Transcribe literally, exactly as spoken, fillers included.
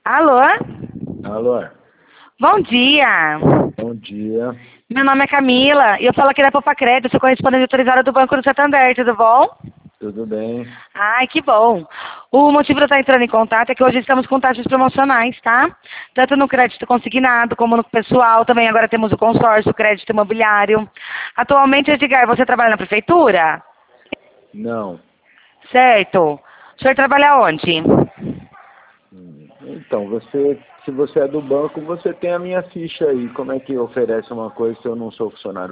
Alô? Alô, Bom dia. bom dia. Meu nome é Camila e eu falo aqui da Poupa Crédito, sou correspondente autorizada do Banco do Santander, tudo bom? Tudo bem? Ai, que bom. O motivo de eu estar entrando em contato é que hoje estamos com taxas promocionais, tá? Tanto no crédito consignado como no pessoal, também agora temos o consórcio, o crédito imobiliário. Atualmente, Edgar, você trabalha na prefeitura? Não. Certo. O senhor trabalha onde? Hum, Então, você, se você é do banco, você tem a minha ficha aí. Como é que oferece uma coisa se eu não sou funcionário